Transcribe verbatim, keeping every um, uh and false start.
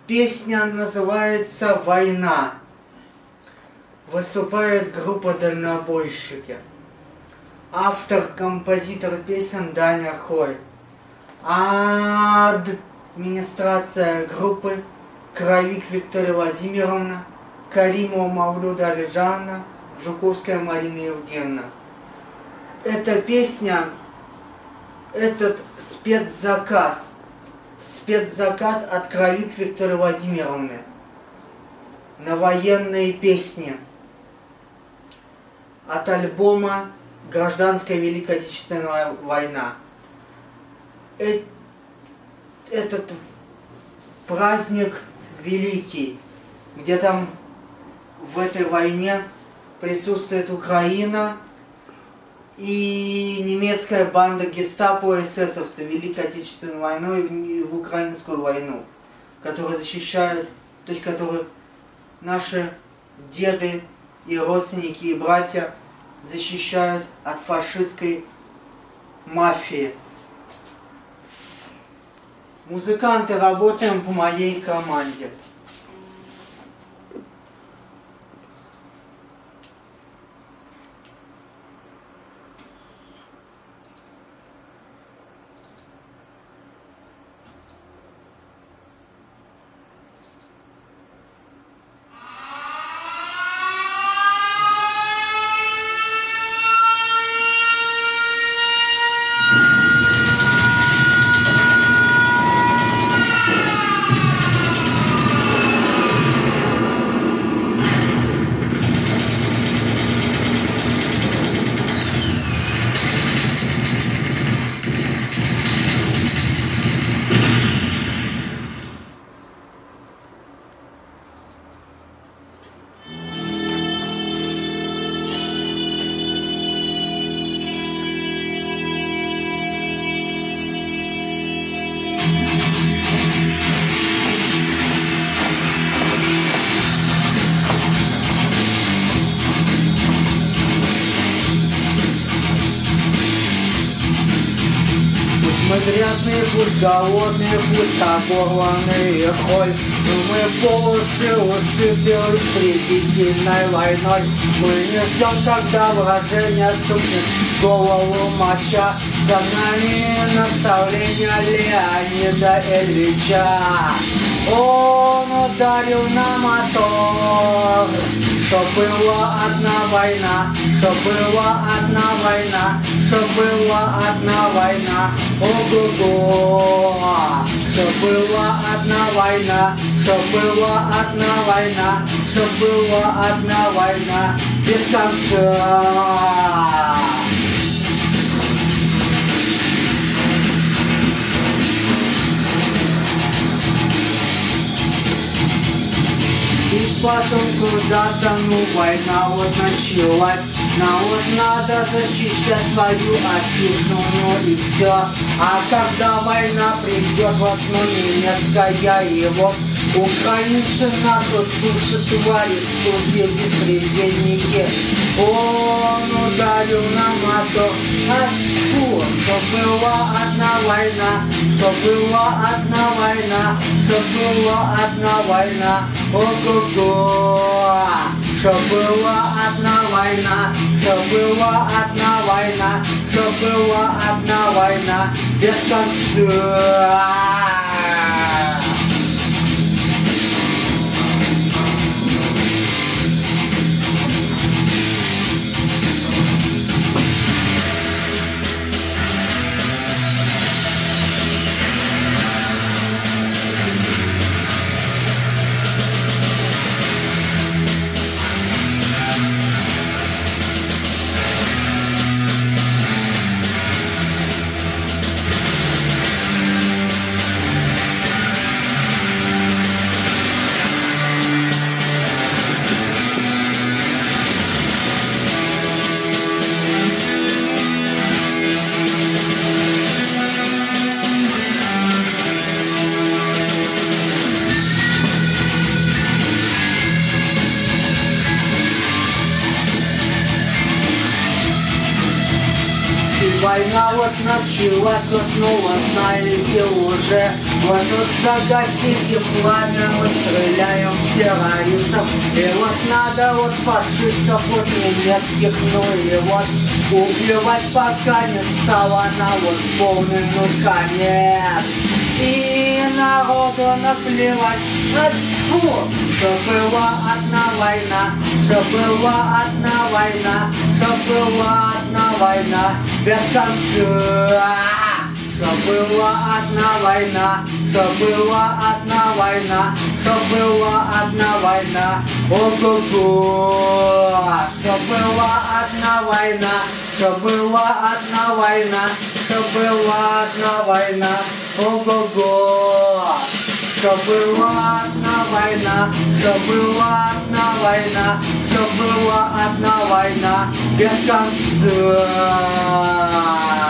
Песня называется «Война». Выступает группа «Дальнобойщики». Автор, композитор песен Даня Хой. Администрация группы Кровик Виктория Владимировна, Каримова Мавлюда Алижановна, Жуковская Марина Евгеньевна. Эта песня, этот спецзаказ, спецзаказ от Кровик Виктории Владимировны на военные песни от альбома «Гражданская Великая Отечественная война». Этот праздник великий, где там в этой войне присутствует Украина и немецкая банда гестапо эсэсовцы в Великой Отечественной войне и в Украинскую войну, которые защищают, то есть которые наши деды и родственники и братья защищают от фашистской мафии. Музыканты, работаем по моей команде. Мы грязные, пусть голодные, пусть оборванные холь. Мы по уши усыпились припятильной войной. Мы не ждем, когда вражение стукнет в голову моча. За нами наставления Леонида Ильича. Он ударил на мотор, чтоб была одна война, чтоб была одна война, чтоб была одна война, ого-го. Чтоб была одна война, чтоб была одна война, чтоб была одна война без конца. И потом куда-то, ну, война вот началась. Нам вот надо защищать свою отчизну, ну и все. А когда война придет, вот, ну, немецкая его, украинцы нас вот души твари, судьи, беспредельники. Он ударил на мотор, а фу, чтоб была одна война, чтоб была одна война, чтоб была одна война, ого-го. Чтоб была одна война, чтоб была одна война, чтоб была одна война без конца. Война вот началась, вот, ну, вот знаете уже, Вот тут загасите пламя, мы стреляем в террористов. И вот надо вот фашистов, вот немецких, ну и вот убивать, пока не стало на вот полный, ну конец. И народу наплевать, фу, что была одна война, что была одна война, что была одна война без конца. Что была одна война, что была одна война, что была одна война, ого-го. Что была одна война, что была одна война, что была одна война, ого-го. Что была одна война, что была одна война, что была одна война без конца.